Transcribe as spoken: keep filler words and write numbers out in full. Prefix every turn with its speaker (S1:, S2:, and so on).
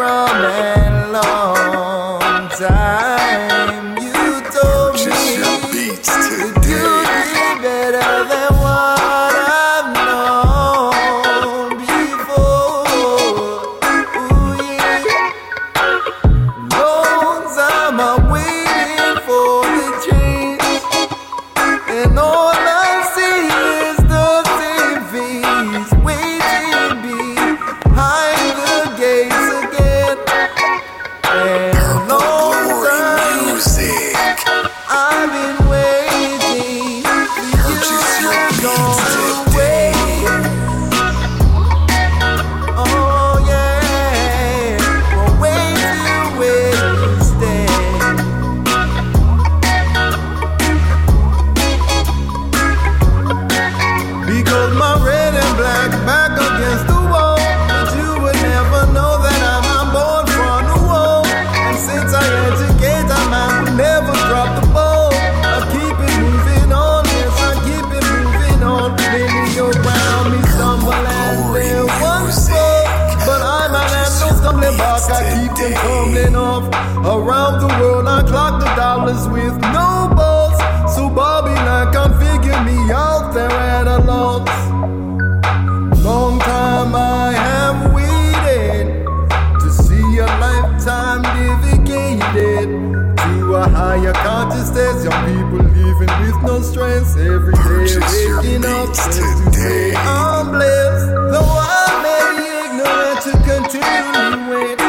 S1: from a long time. You told
S2: Purchase your
S1: me
S2: beats
S1: that
S2: today.
S1: you'd be better than what I've known before. Ooh, yeah. Long time I'm waiting for the change, and all I see is the same face waiting behind the gates again. And long time
S2: Music.
S1: I've been waiting for
S2: Purchase
S1: you
S2: your
S1: to go
S2: beats
S1: away.
S2: today.
S1: Oh yeah, well, wait till where you stay. Because my red and black back against the wall, but you would never know that I'm, I'm born from the wall. And since I educate, I man would never drop the ball. I keep it moving on, yes, I keep it moving on. Many around me stumble and there once fall, but I might have no stumbling block. I keep them tumbling off. Around the world, I clock the dollars with no balls. So Babylon can't figure me out there at a loss. Long time I have waited to see a lifetime dedicated to a higher consciousness. Young people living with no stress, every day
S2: Purchase your
S1: waking up
S2: beats
S1: just to say
S2: today.
S1: I'm blessed. Though I may be ignorant to continually wait.